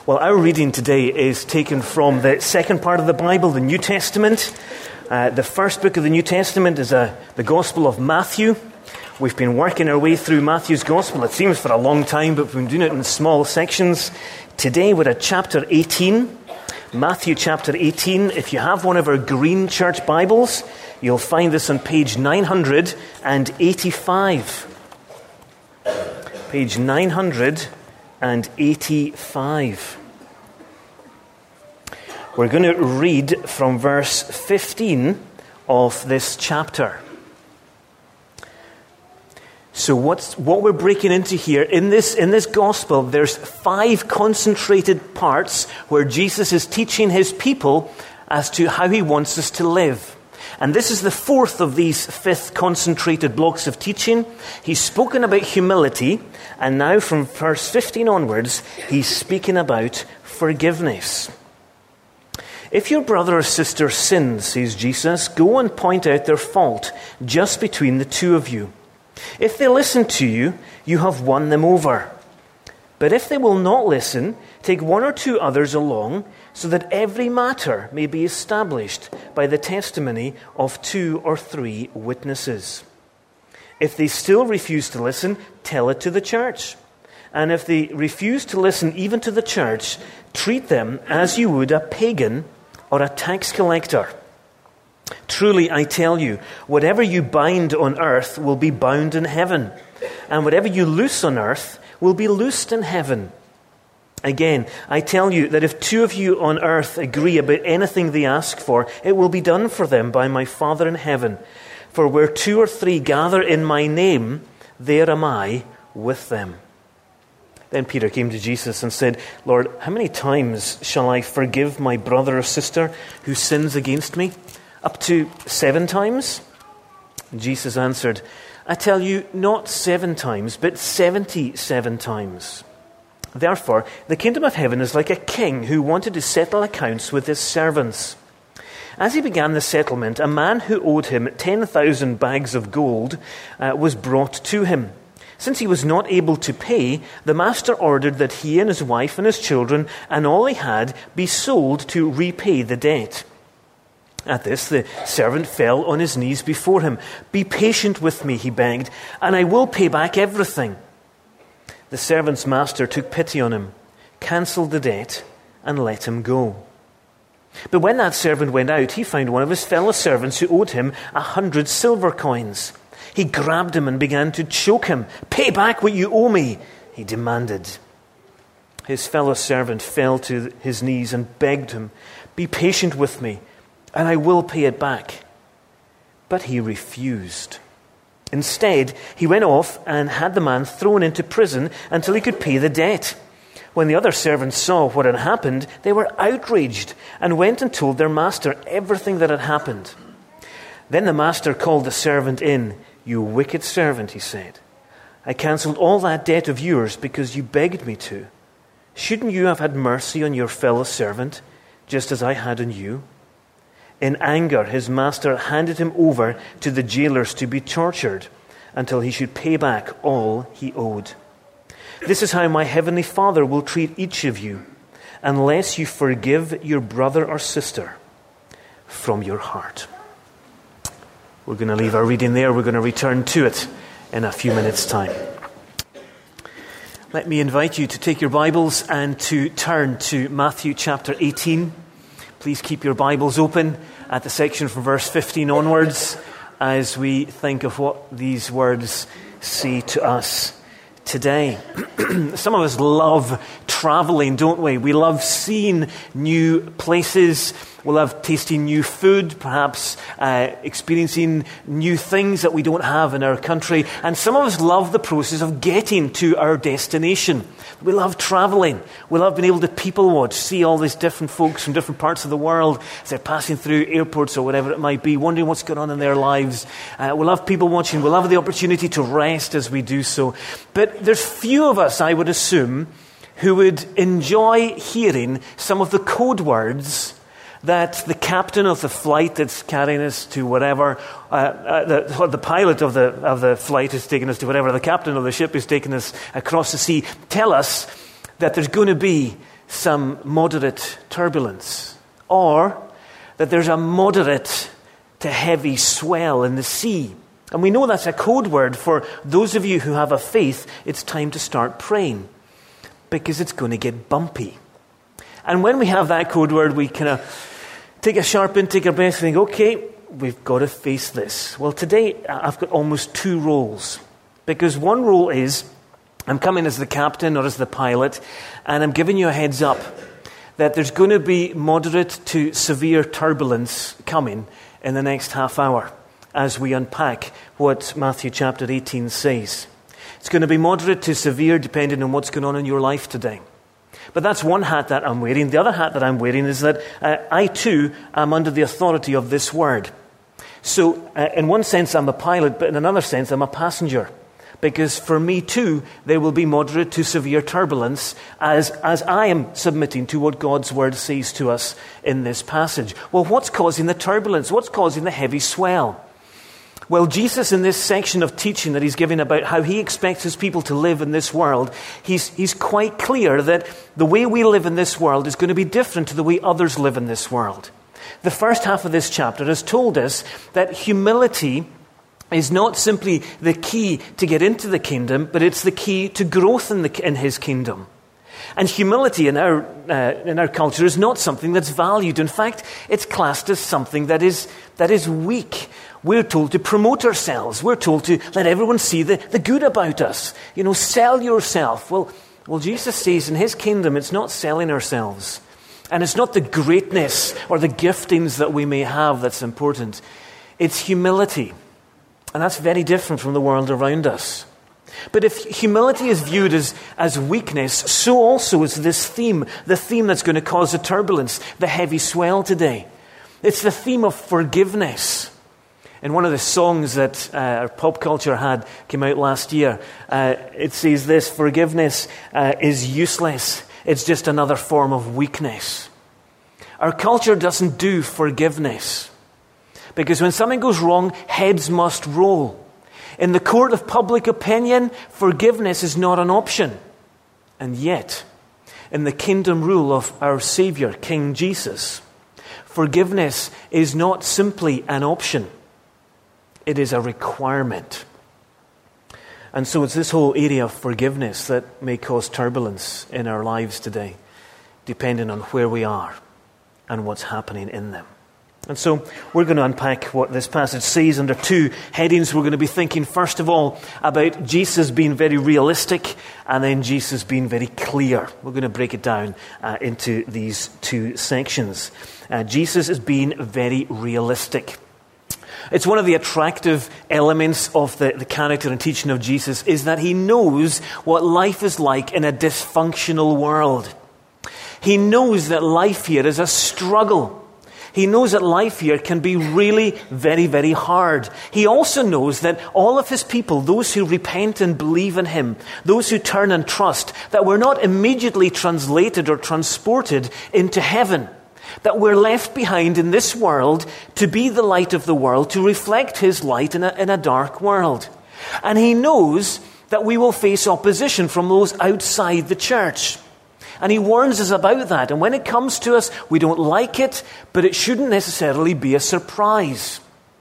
Well, our reading today is taken from the second part of the Bible, the New Testament. The first book of the New Testament is the Gospel of Matthew. We've been working our way through Matthew's Gospel, it seems, for a long time, but we've been doing it in small sections. Today we're at chapter 18, Matthew chapter 18. If you have one of our green church Bibles, you'll find this on page 985. Page 985. We're going to read from verse 15 of this chapter. So what we're breaking into here, in this gospel, there's 5 concentrated parts where Jesus is teaching his people as to how he wants us to live. And this is the 4th of these 5 concentrated blocks of teaching. He's spoken about humility, and now from verse 15 onwards, he's speaking about forgiveness. If your brother or sister sins, says Jesus, go and point out their fault just between the two of you. If they listen to you, you have won them over. But if they will not listen, take 1 or 2 others along, so that every matter may be established by the testimony of 2 or 3 witnesses. If they still refuse to listen, tell it to the church. And if they refuse to listen even to the church, treat them as you would a pagan or a tax collector. Truly, I tell you, whatever you bind on earth will be bound in heaven, and whatever you loose on earth will be loosed in heaven. Again, I tell you that if 2 of you on earth agree about anything they ask for, it will be done for them by my Father in heaven. For where 2 or 3 gather in my name, there am I with them. Then Peter came to Jesus and said, Lord, how many times shall I forgive my brother or sister who sins against me? Up to 7 times? And Jesus answered, I tell you, not 7 times, but 77 times. Therefore, the kingdom of heaven is like a king who wanted to settle accounts with his servants. As he began the settlement, a man who owed him 10,000 bags of gold was brought to him. Since he was not able to pay, the master ordered that he and his wife and his children and all he had be sold to repay the debt. At this, the servant fell on his knees before him. Be patient with me, he begged, and I will pay back everything. The servant's master took pity on him, cancelled the debt, and let him go. But when that servant went out, he found one of his fellow servants who owed him 100 silver coins. He grabbed him and began to choke him. Pay back what you owe me, he demanded. His fellow servant fell to his knees and begged him, be patient with me, and I will pay it back. But he refused. Instead, he went off and had the man thrown into prison until he could pay the debt. When the other servants saw what had happened, they were outraged and went and told their master everything that had happened. Then the master called the servant in. You wicked servant, he said. I cancelled all that debt of yours because you begged me to. Shouldn't you have had mercy on your fellow servant, just as I had on you? In anger, his master handed him over to the jailers to be tortured until he should pay back all he owed. This is how my heavenly Father will treat each of you, unless you forgive your brother or sister from your heart. We're going to leave our reading there. We're going to return to it in a few minutes' time. Let me invite you to take your Bibles and to turn to Matthew chapter 18. Please keep your Bibles open at the section from verse 15 onwards as we think of what these words say to us today. Some of us love traveling, don't we? We love seeing new places. We love tasting new food, perhaps experiencing new things that we don't have in our country. And some of us love the process of getting to our destination. We love traveling. We love being able to people watch, see all these different folks from different parts of the world as they're passing through airports or whatever it might be, wondering what's going on in their lives. We love people watching. We love the opportunity to rest as we do so. But there's few of us, I would assume, who would enjoy hearing some of the code words that the captain of the flight that's carrying us to whatever, the pilot of the flight is taking us to whatever, the captain of the ship is taking us across the sea, tell us that there's going to be some moderate turbulence, or that there's a moderate to heavy swell in the sea. And we know that's a code word for those of you who have a faith. It's time to start praying, because it's going to get bumpy. And when we have that code word, we kind of take a sharp intake of breath and think, okay, we've got to face this. Well, today I've got almost two roles, because one role is I'm coming as the captain or as the pilot, and I'm giving you a heads up that there's going to be moderate to severe turbulence coming in the next half hour as we unpack what Matthew chapter 18 says. It's going to be moderate to severe depending on what's going on in your life today. But that's one hat that I'm wearing. The other hat that I'm wearing is that I too am under the authority of this word. So in one sense I'm a pilot, but in another sense I'm a passenger. Because for me too, there will be moderate to severe turbulence as I am submitting to what God's word says to us in this passage. Well, what's causing the turbulence? What's causing the heavy swell? Well, Jesus, in this section of teaching that he's giving about how he expects his people to live in this world, he's quite clear that the way we live in this world is going to be different to the way others live in this world. The first half of this chapter has told us that humility is not simply the key to get into the kingdom, but it's the key to growth in his kingdom. And humility in our culture is not something that's valued. In fact, it's classed as something that is weak. We're told to promote ourselves. We're told to let everyone see the good about us. Sell yourself. Well, Jesus says in his kingdom, it's not selling ourselves. And it's not the greatness or the giftings that we may have that's important. It's humility. And that's very different from the world around us. But if humility is viewed as weakness, so also is this theme, the theme that's going to cause the turbulence, the heavy swell today. It's the theme of forgiveness. In one of the songs that our pop culture came out last year, it says this: forgiveness is useless. It's just another form of weakness. Our culture doesn't do forgiveness. Because when something goes wrong, heads must roll. In the court of public opinion, forgiveness is not an option. And yet, in the kingdom rule of our Savior, King Jesus, forgiveness is not simply an option. It is a requirement. And so it's this whole area of forgiveness that may cause turbulence in our lives today, depending on where we are and what's happening in them. And so we're going to unpack what this passage says under two headings. We're going to be thinking, first of all, about Jesus being very realistic, and then Jesus being very clear. We're going to break it down into these two sections. Jesus is being very realistic. It's one of the attractive elements of the character and teaching of Jesus is that he knows what life is like in a dysfunctional world. He knows that life here is a struggle. He knows that life here can be really very, very hard. He also knows that all of his people, those who repent and believe in him, those who turn and trust, that we're not immediately translated or transported into heaven. That we're left behind in this world to be the light of the world, to reflect his light in a dark world. And he knows that we will face opposition from those outside the church. And he warns us about that. And when it comes to us, we don't like it, but it shouldn't necessarily be a surprise.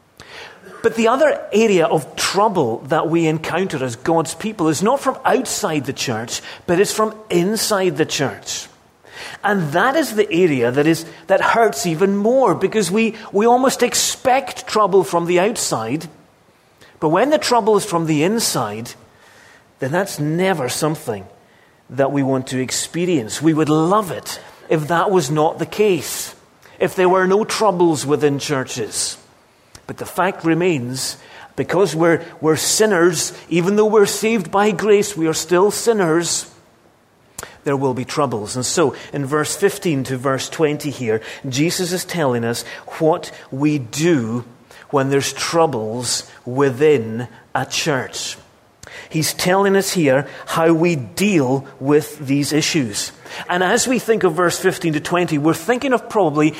But the other area of trouble that we encounter as God's people is not from outside the church, but it's from inside the church. And that is the area that hurts even more, because we almost expect trouble from the outside. But when the trouble is from the inside, then that's never something that we want to experience. We would love it if that was not the case, if there were no troubles within churches. But the fact remains, because we're sinners, even though we're saved by grace, we are still sinners. There will be troubles. And so in verse 15 to verse 20 here, Jesus is telling us what we do when there's troubles within a church. He's telling us here how we deal with these issues. And as we think of verse 15 to 20, we're thinking of probably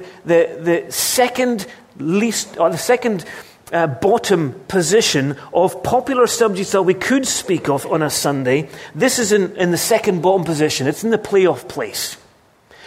the second least, or the second bottom position of popular subjects that we could speak of on a Sunday. This is in the second bottom position. It's in the playoff place.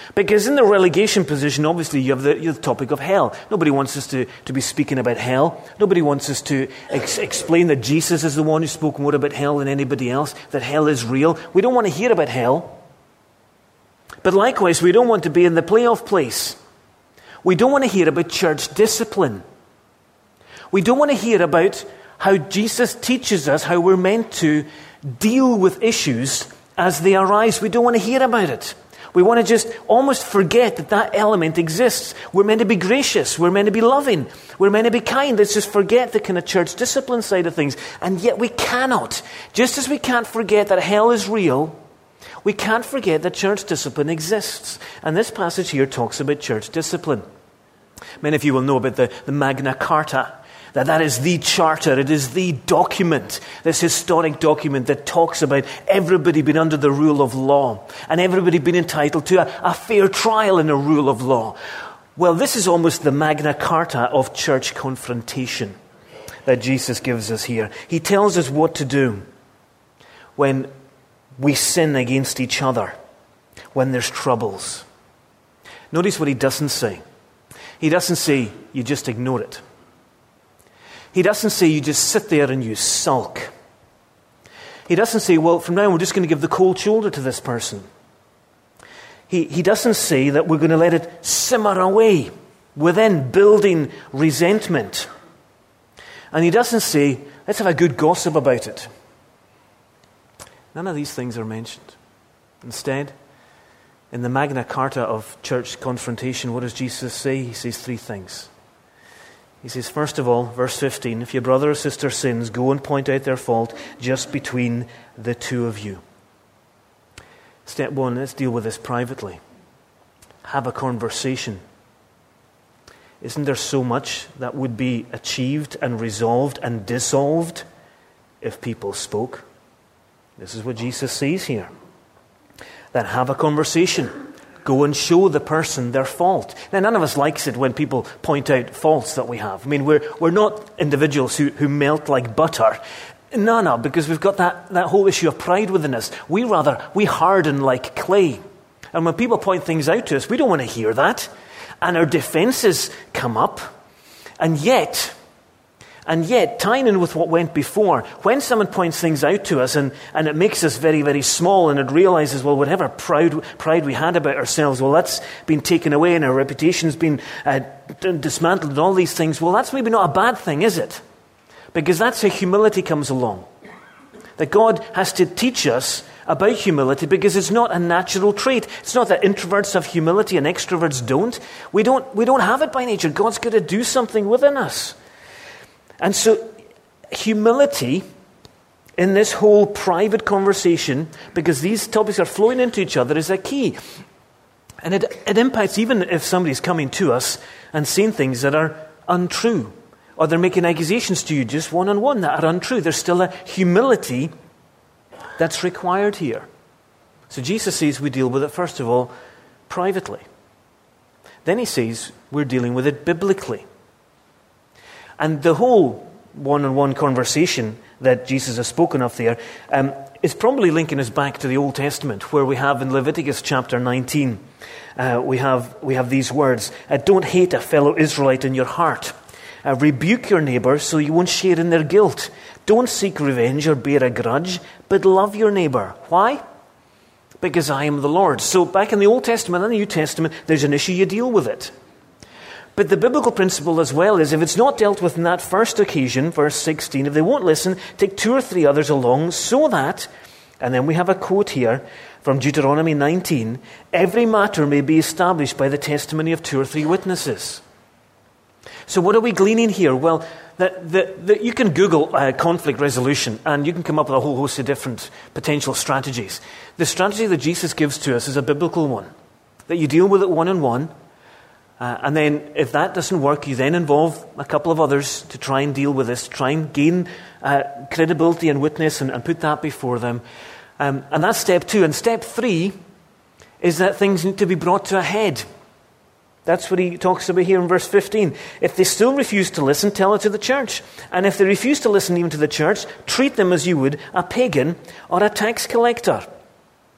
Because in the relegation position, obviously, you have the topic of hell. Nobody wants us to be speaking about hell. Nobody wants us to explain that Jesus is the one who spoke more about hell than anybody else, that hell is real. We don't want to hear about hell. But likewise, we don't want to be in the playoff place. We don't want to hear about church discipline. We don't want to hear about how Jesus teaches us how we're meant to deal with issues as they arise. We don't want to hear about it. We want to just almost forget that element exists. We're meant to be gracious. We're meant to be loving. We're meant to be kind. Let's just forget the kind of church discipline side of things. And yet we cannot. Just as we can't forget that hell is real, we can't forget that church discipline exists. And this passage here talks about church discipline. Many of you will know about the Magna Carta. That is the charter, it is the document, this historic document that talks about everybody being under the rule of law and everybody being entitled to a fair trial in a rule of law. Well, this is almost the Magna Carta of church confrontation that Jesus gives us here. He tells us what to do when we sin against each other, when there's troubles. Notice what he doesn't say. He doesn't say, you just ignore it. He doesn't say you just sit there and you sulk. He doesn't say, well, from now on we're just going to give the cold shoulder to this person. He doesn't say that we're going to let it simmer away within, building resentment. And he doesn't say, let's have a good gossip about it. None of these things are mentioned. Instead, in the Magna Carta of church confrontation, what does Jesus say? He says three things. He says, first of all, verse 15, if your brother or sister sins, go and point out their fault just between the two of you. Step one, let's deal with this privately. Have a conversation. Isn't there so much that would be achieved and resolved and dissolved if people spoke? This is what Jesus says here. That have a conversation. Go and show the person their fault. Now, none of us likes it when people point out faults that we have. I mean, we're not individuals who melt like butter. No, because we've got that whole issue of pride within us. We harden like clay. And when people point things out to us, we don't want to hear that. And our defenses come up. And yet, tying in with what went before, when someone points things out to us and it makes us very, very small and it realizes, well, whatever pride we had about ourselves, well, that's been taken away and our reputation's been dismantled and all these things, well, that's maybe not a bad thing, is it? Because that's how humility comes along. That God has to teach us about humility because it's not a natural trait. It's not that introverts have humility and extroverts don't. We don't have it by nature. God's got to do something within us. And so humility in this whole private conversation, because these topics are flowing into each other, is a key. And it impacts even if somebody's coming to us and saying things that are untrue, or they're making accusations to you just one-on-one that are untrue. There's still a humility that's required here. So Jesus says we deal with it, first of all, privately. Then he says we're dealing with it biblically. And the whole one-on-one conversation that Jesus has spoken of there is probably linking us back to the Old Testament, where we have in Leviticus chapter 19, we have these words, don't hate a fellow Israelite in your heart. Rebuke your neighbor so you won't share in their guilt. Don't seek revenge or bear a grudge, but love your neighbor. Why? Because I am the Lord. So back in the Old Testament and the New Testament, there's an issue, you deal with it. But the biblical principle as well is if it's not dealt with in that first occasion, verse 16, if they won't listen, take 2 or 3 others along so that, and then we have a quote here from Deuteronomy 19, every matter may be established by the testimony of 2 or 3 witnesses. So what are we gleaning here? Well, you can Google conflict resolution and you can come up with a whole host of different potential strategies. The strategy that Jesus gives to us is a biblical one, that you deal with it one-on-one. And then if that doesn't work, you then involve a couple of others to try and deal with this, try and gain credibility and witness and put that before them. And that's step 2. And step 3 is that things need to be brought to a head. That's what he talks about here in verse 15. If they still refuse to listen, tell it to the church. And if they refuse to listen even to the church, treat them as you would a pagan or a tax collector.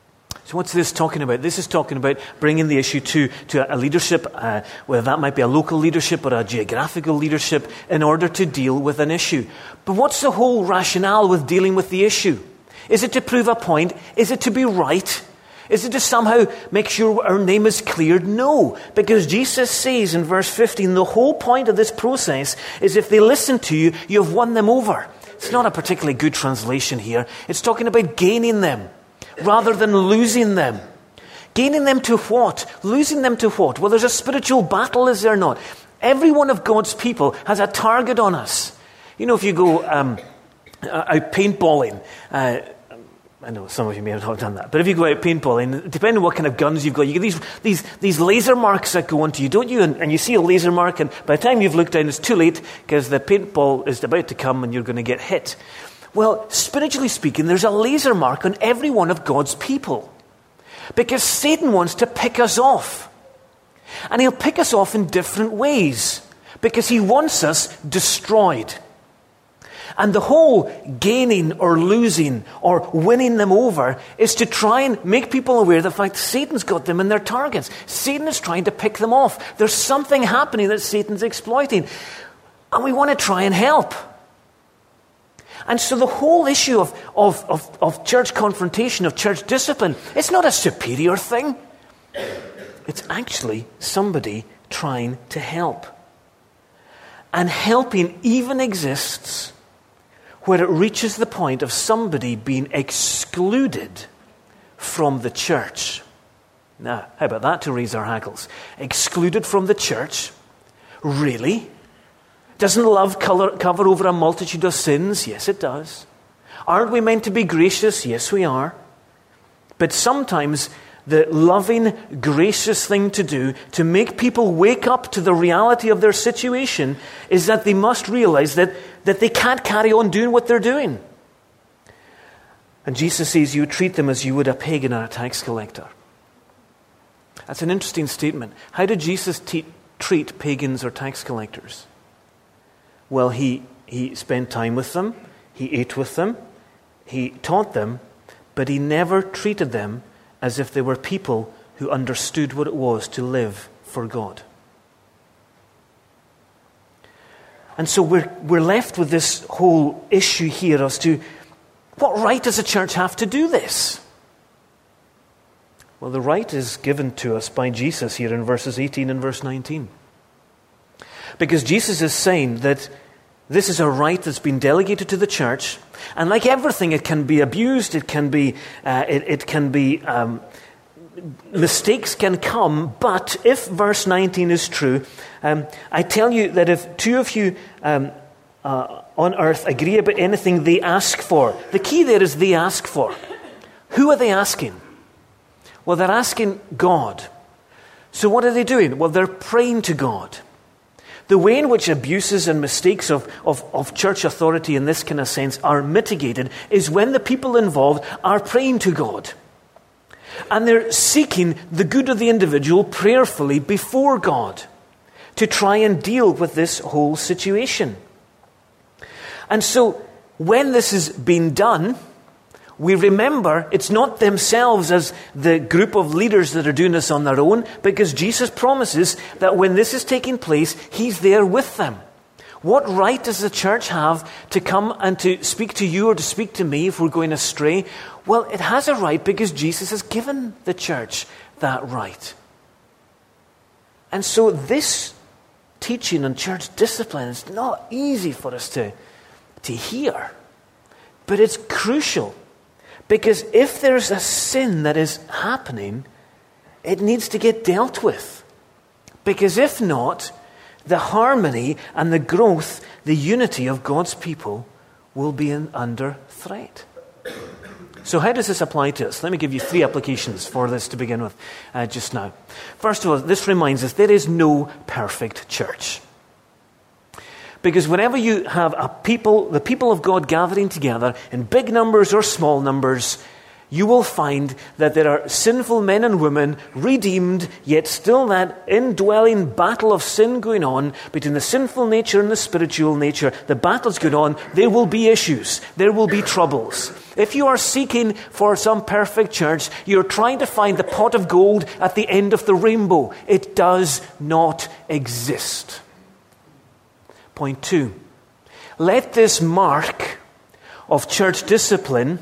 So what's this talking about? This is talking about bringing the issue to a leadership, whether that might be a local leadership or a geographical leadership, in order to deal with an issue. But what's the whole rationale with dealing with the issue? Is it to prove a point? Is it to be right? Is it to somehow make sure our name is cleared? No, because Jesus says in verse 15, the whole point of this process is if they listen to you, you've won them over. It's not a particularly good translation here. It's talking about gaining them rather than losing them. Gaining them to what? Losing them to what? Well, there's a spiritual battle, is there not? Every one of God's people has a target on us. You know, if you go out paintballing, I know some of you may have not done that, but if you go out paintballing, depending on what kind of guns you've got, you get these laser marks that go onto you, don't you? And you see a laser mark, and by the time you've looked down, it's too late because the paintball is about to come and you're going to get hit. Well, spiritually speaking, there's a laser mark on every one of God's people because Satan wants to pick us off. And he'll pick us off in different ways because he wants us destroyed. And the whole gaining or losing or winning them over is to try and make people aware of the fact Satan's got them in their targets. Satan is trying to pick them off. There's something happening that Satan's exploiting. And we want to try and help. And so the whole issue of church confrontation, of church discipline, it's not a superior thing. It's actually somebody trying to help. And helping even exists where it reaches the point of somebody being excluded from the church. Now, how about that to raise our hackles? Excluded from the church? Really? Doesn't love cover over a multitude of sins? Yes, it does. Aren't we meant to be gracious? Yes, we are. But sometimes the loving, gracious thing to do to make people wake up to the reality of their situation is that they must realize that they can't carry on doing what they're doing. And Jesus says you treat them as you would a pagan or a tax collector. That's an interesting statement. How did Jesus treat pagans or tax collectors? Well, he spent time with them, he ate with them, he taught them, but he never treated them as if they were people who understood what it was to live for God. And so we're left with this whole issue here as to what right does the church have to do this? Well, the right is given to us by Jesus here in verses 18 and verse 19. Because Jesus is saying that this is a right that's been delegated to the church, and like everything, it can be abused. It can be, mistakes can come. But if verse 19 is true, I tell you that if two of you on earth agree about anything they ask for, the key there is they ask for. Who are they asking? Well, they're asking God. So what are they doing? Well, they're praying to God. The way in which abuses and mistakes of church authority in this kind of sense are mitigated is when the people involved are praying to God. And they're seeking the good of the individual prayerfully before God to try and deal with this whole situation. And so when this is being done, we remember it's not themselves as the group of leaders that are doing this on their own, because Jesus promises that when this is taking place, He's there with them. What right does the church have to come and to speak to you or to speak to me if we're going astray? Well, it has a right because Jesus has given the church that right. And so this teaching on church discipline is not easy for us to hear, but it's crucial. Because if there's a sin that is happening, it needs to get dealt with. Because if not, the harmony and the growth, the unity of God's people will be under threat. So how does this apply to us? Let me give you 3 applications for this to begin with just now. First of all, this reminds us there is no perfect church. Because whenever you have the people of God gathering together in big numbers or small numbers, you will find that there are sinful men and women, redeemed, yet still that indwelling battle of sin going on between the sinful nature and the spiritual nature. The battle's going on. There will be issues. There will be troubles. If you are seeking for some perfect church, you're trying to find the pot of gold at the end of the rainbow. It does not exist. Point 2. Let this mark of church discipline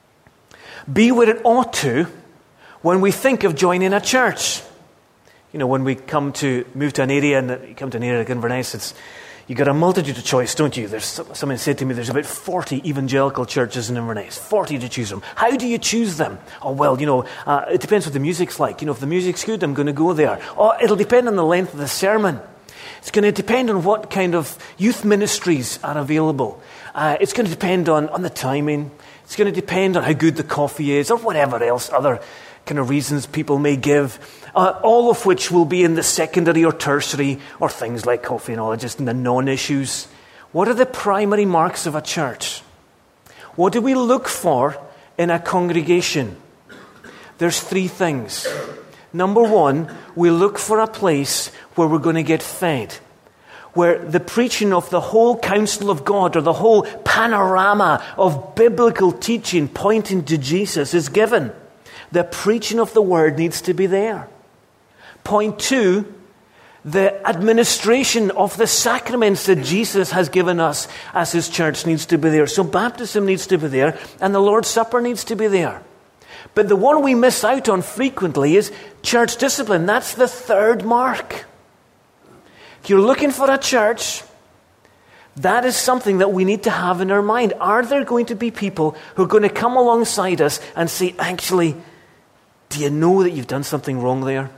be what it ought to when we think of joining a church. You know, when we move to an area, and you come to an area like Inverness, you got a multitude of choice, don't you? Someone said to me, there's about 40 evangelical churches in Inverness, 40 to choose from. How do you choose them? Oh, well, it depends what the music's like. If the music's good, I'm going to go there. Oh, it'll depend on the length of the sermon. It's going to depend on what kind of youth ministries are available. It's going to depend on the timing. It's going to depend on how good the coffee is, or whatever else, other kind of reasons people may give, all of which will be in the secondary or tertiary, or things like coffee and all, just in the non-issues. What are the primary marks of a church? What do we look for in a congregation? There's 3 things. Number 1, we look for a place where we're going to get fed, where the preaching of the whole counsel of God, or the whole panorama of biblical teaching pointing to Jesus, is given. The preaching of the word needs to be there. Point 2, the administration of the sacraments that Jesus has given us as his church needs to be there. So baptism needs to be there, and the Lord's Supper needs to be there. But the one we miss out on frequently is church discipline. That's the 3rd mark. If you're looking for a church, that is something that we need to have in our mind. Are there going to be people who are going to come alongside us and say, actually, do you know that you've done something wrong there?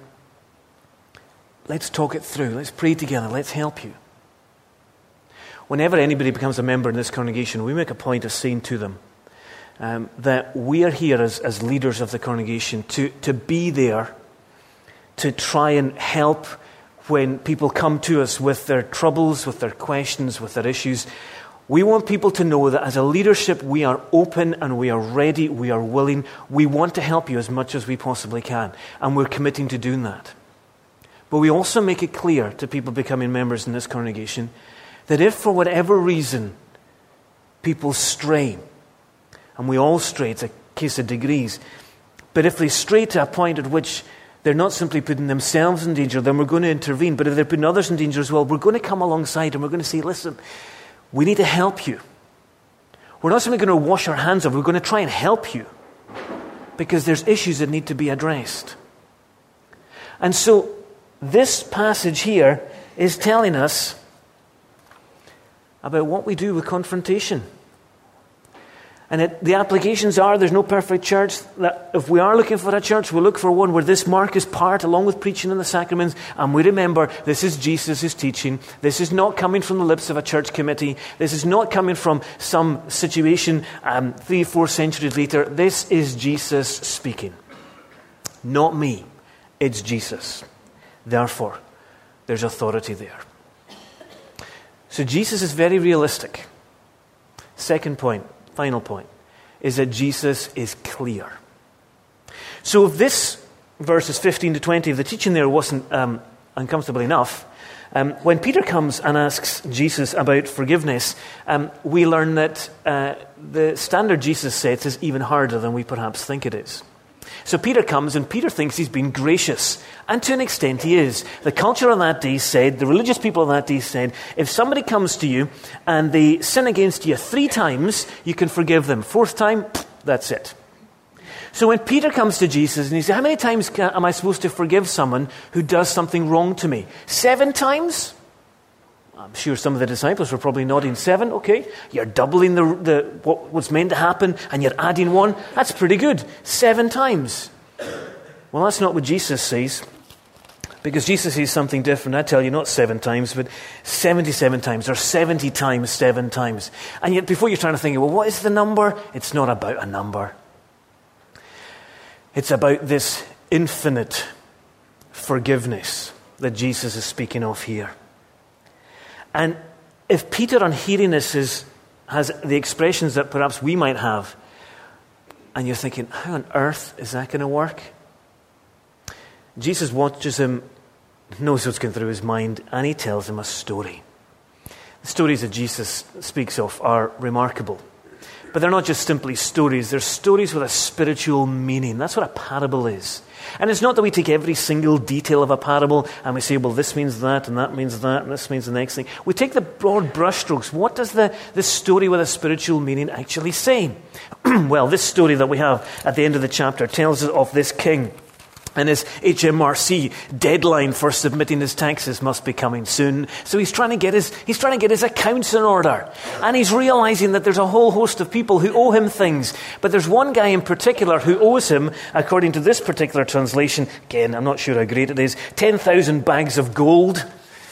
Let's talk it through. Let's pray together. Let's help you. Whenever anybody becomes a member in this congregation, we make a point of saying to them that we are here as leaders of the congregation to be there, to try and help when people come to us with their troubles, with their questions, with their issues. We want people to know that as a leadership, we are open and we are ready, we are willing. We want to help you as much as we possibly can, and we're committing to doing that. But we also make it clear to people becoming members in this congregation that if for whatever reason people stray, and we all stray, it's a case of degrees, but if they stray to a point at which they're not simply putting themselves in danger, then we're going to intervene. But if they're putting others in danger as well, we're going to come alongside and we're going to say, listen, we need to help you. We're not simply going to wash our hands of it, we're going to try and help you, because there's issues that need to be addressed. And so this passage here is telling us about what we do with confrontation. And the applications are, there's no perfect church. That if we are looking for a church, we'll look for one where this mark is part, along with preaching and the sacraments. And we remember, this is Jesus' teaching. This is not coming from the lips of a church committee. This is not coming from some situation 3-4 centuries later. This is Jesus speaking. Not me. It's Jesus. Therefore, there's authority there. So Jesus is very realistic. Second point. Final point, is that Jesus is clear. So if this verses 15 to 20 of the teaching there wasn't uncomfortable enough, when Peter comes and asks Jesus about forgiveness, we learn that the standard Jesus sets is even harder than we perhaps think it is. So Peter comes, and Peter thinks he's been gracious. And to an extent he is. The culture on that day said, the religious people on that day said, if somebody comes to you and they sin against you 3 times, you can forgive them. 4th time, that's it. So when Peter comes to Jesus and he says, how many times am I supposed to forgive someone who does something wrong to me? 7 times? I'm sure some of the disciples were probably nodding. 7, okay. You're doubling what's meant to happen, and you're adding 1. That's pretty good. 7 times. Well, that's not what Jesus says, because Jesus says something different. I tell you, not 7 times, but 77 times, or 70 times 7 times. And yet, before you're trying to think, well, what is the number? It's not about a number. It's about this infinite forgiveness that Jesus is speaking of here. And if Peter, on hearing this, has the expressions that perhaps we might have, And you're thinking, how on earth is that going to work? Jesus watches him, knows what's going through his mind, and he tells him a story. The stories that Jesus speaks of are remarkable. But they're not just simply stories. They're stories with a spiritual meaning. That's what a parable is. And it's not that we take every single detail of a parable and we say, well, this means that, and that means that, and this means the next thing. We take the broad brushstrokes. What does the story with a spiritual meaning actually say? Well, this story that we have at the end of the chapter tells us of this king. And his HMRC deadline for submitting his taxes must be coming soon. So he's trying to get his accounts in order. And he's realizing that there's a whole host of people who owe him things. But there's one guy in particular who owes him, according to this particular translation, again, I'm not sure how great it is, 10,000 bags of gold.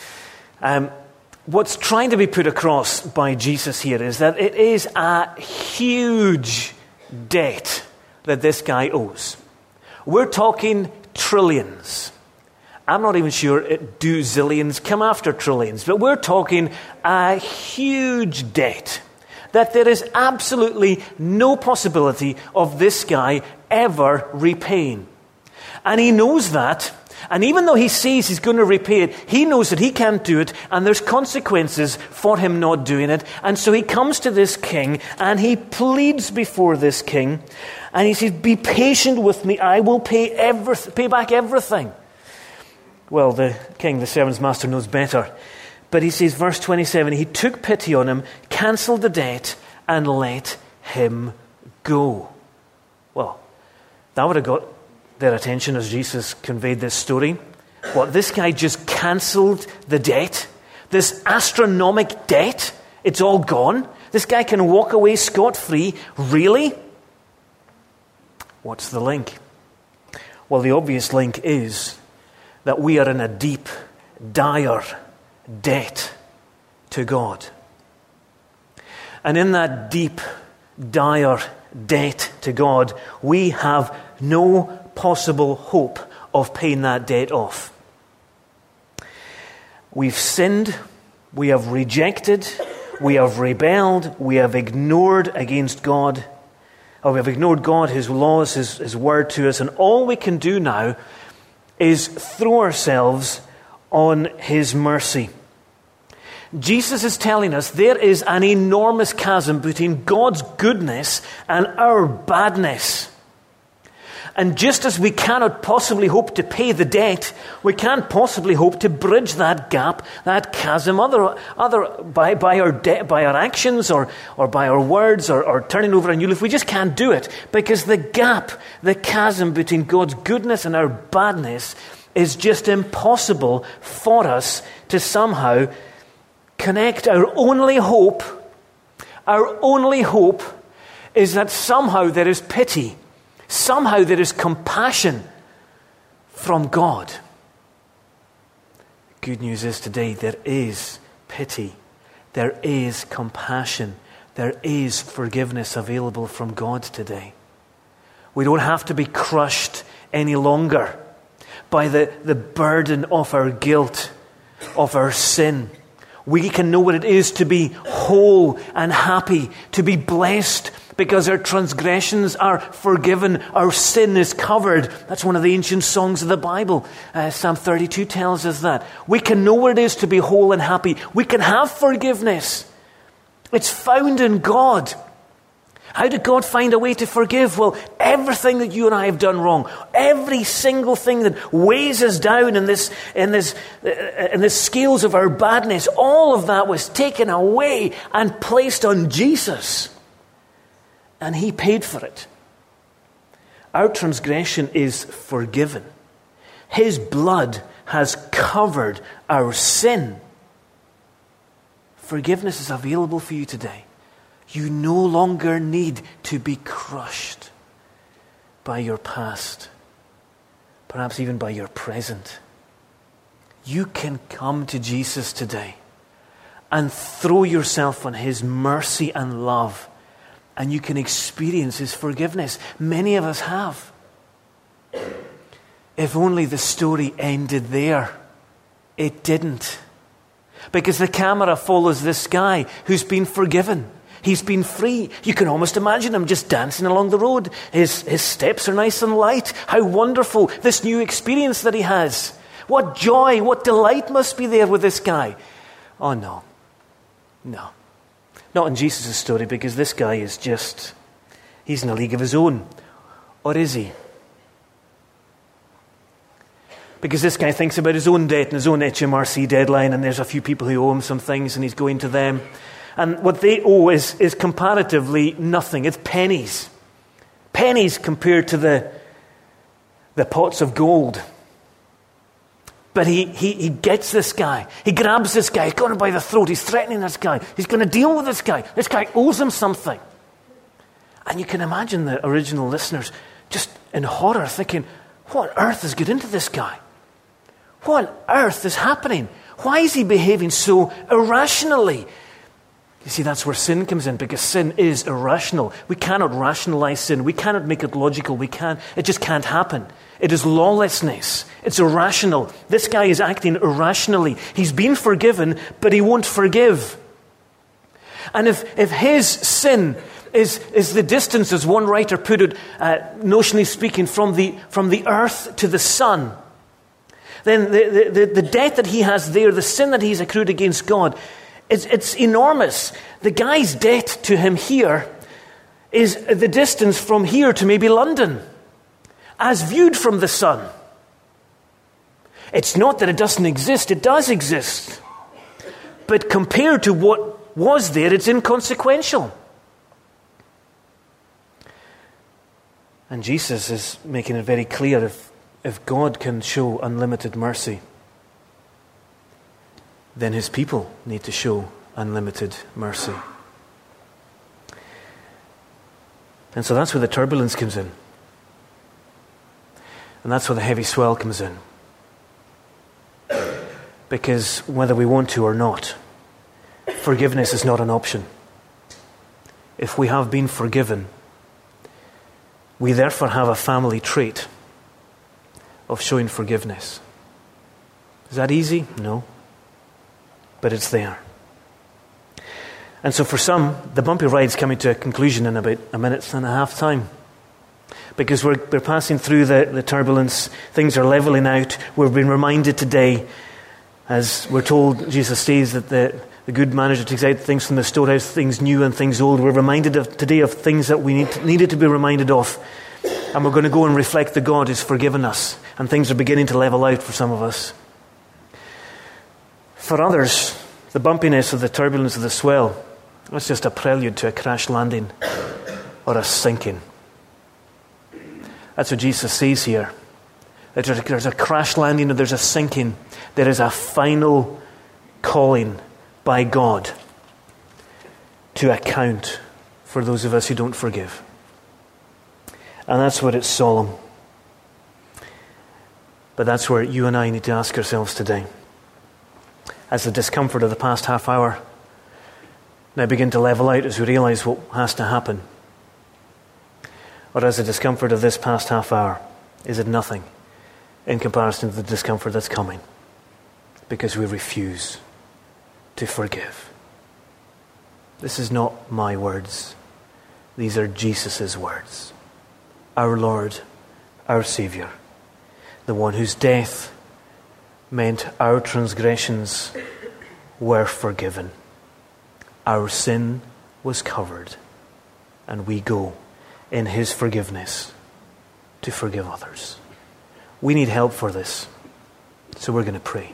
What's trying to be put across by Jesus here is that it is a huge debt that this guy owes. We're talking trillions. I'm not even sure do zillions come after trillions, but we're talking a huge debt that there is absolutely no possibility of this guy ever repaying. And he knows that, and even though he says he's going to repay it, he knows that he can't do it, and there's consequences for him not doing it. And so he comes to this king, and he pleads before this king, and he says, be patient with me, I will pay back everything. Well, the king, the servant's master, knows better. But he says, verse 27, he took pity on him, cancelled the debt, and let him go. Well, that would have got their attention as Jesus conveyed this story. What, this guy just cancelled the debt? This astronomical debt? It's all gone? This guy can walk away scot-free? Really? What's the link? Well, the obvious link is that we are in a deep, dire debt to God. And in that deep, dire debt to God, we have no possible hope of paying that debt off. We've sinned, we have rejected, we have rebelled, we have ignored against God. Or we have ignored God, His laws, His word to us, and all we can do now is throw ourselves on His mercy. Jesus is telling us there is an enormous chasm between God's goodness and our badness. And just as we cannot possibly hope to pay the debt, we can't possibly hope to bridge that gap, that chasm, by our actions or by our words or turning over a new leaf. We just can't do it because the gap, the chasm between God's goodness and our badness is just impossible for us to somehow connect. Our only hope is that somehow there is pity. Somehow there is compassion from God. The good news is today there is pity. There is compassion. There is forgiveness available from God today. We don't have to be crushed any longer by the burden of our guilt, of our sin. We can know what it is to be whole and happy, to be blessed, because our transgressions are forgiven, our sin is covered. That's one of the ancient songs of the Bible. Psalm 32 tells us that. We can know what it is to be whole and happy. We can have forgiveness. It's found in God. How did God find a way to forgive? Well, everything that you and I have done wrong, every single thing that weighs us down in this scales of our badness, all of that was taken away and placed on Jesus. And He paid for it. Our transgression is forgiven. His blood has covered our sin. Forgiveness is available for you today. You no longer need to be crushed by your past, perhaps even by your present. You can come to Jesus today and throw yourself on His mercy and love, and you can experience His forgiveness. Many of us have. If only the story ended there. It didn't. Because the camera follows this guy who's been forgiven. He's been free. You can almost imagine him just dancing along the road. His steps are nice and light. How wonderful, this new experience that he has. What joy, what delight must be there with this guy. Oh no. No. Not in Jesus' story, because this guy is just, he's in a league of his own. Or is he? Because this guy thinks about his own debt and his own HMRC deadline, and there's a few people who owe him some things, and he's going to them. And what they owe is comparatively nothing. It's pennies. Pennies compared to the pots of gold. But he gets this guy. He grabs this guy. He's got him by the throat. He's threatening this guy. He's going to deal with this guy. This guy owes him something. And you can imagine the original listeners just in horror thinking, what on earth has got into this guy? What on earth is happening? Why is he behaving so irrationally? You see, that's where sin comes in, because sin is irrational. We cannot rationalize sin. We cannot make it logical. It just can't happen. It is lawlessness. It's irrational. This guy is acting irrationally. He's been forgiven, but he won't forgive. And if his sin is the distance, as one writer put it, notionally speaking, from the earth to the sun, then the debt that he has there, the sin that he's accrued against God, it's enormous. The guy's debt to him here is the distance from here to maybe London, as viewed from the sun. It's not that it doesn't exist, it does exist. But compared to what was there, it's inconsequential. And Jesus is making it very clear, if God can show unlimited mercy, then his people need to show unlimited mercy. And so that's where the turbulence comes in. And that's where the heavy swell comes in. Because whether we want to or not, forgiveness is not an option. If we have been forgiven, we therefore have a family trait of showing forgiveness. Is that easy? No. But it's there. And so for some, the bumpy ride's coming to a conclusion in about a minute and a half time. Because we're passing through the turbulence, things are leveling out. We've been reminded today, as we're told, Jesus says that the good manager takes out things from the storehouse, things new and things old. We're reminded today of things that we needed to be reminded of. And we're going to go and reflect that God has forgiven us. And things are beginning to level out for some of us. For others, the bumpiness of the turbulence of the swell, that's just a prelude to a crash landing or a sinking. That's what Jesus says here. There's a crash landing or there's a sinking. There is a final calling by God to account for those of us who don't forgive. And that's what it's solemn. But that's where you and I need to ask ourselves today. As the discomfort of the past half hour now begin to level out as we realize what has to happen. Or as the discomfort of this past half hour, is it nothing in comparison to the discomfort that's coming? Because we refuse to forgive. This is not my words. These are Jesus' words. Our Lord, our Savior, the one whose death meant our transgressions were forgiven. Our sin was covered, and we go in his forgiveness to forgive others. We need help for this, so we're going to pray.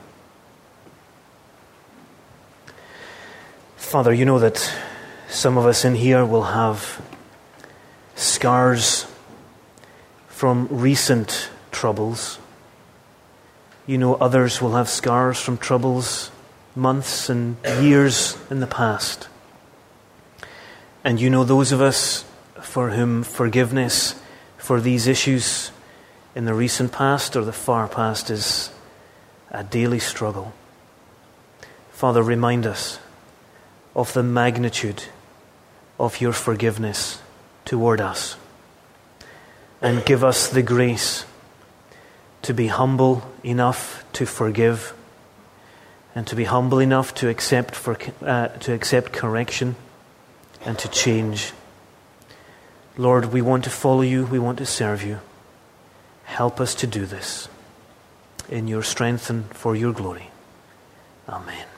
Father, you know that some of us in here will have scars from recent troubles. You know others will have scars from troubles months and years in the past. And you know those of us for whom forgiveness for these issues in the recent past or the far past is a daily struggle. Father, remind us of the magnitude of your forgiveness toward us. And give us the grace to be humble enough to forgive, and to be humble enough to accept correction and to change. Lord, we want to follow you. We want to serve you. Help us to do this in your strength and for your glory. Amen.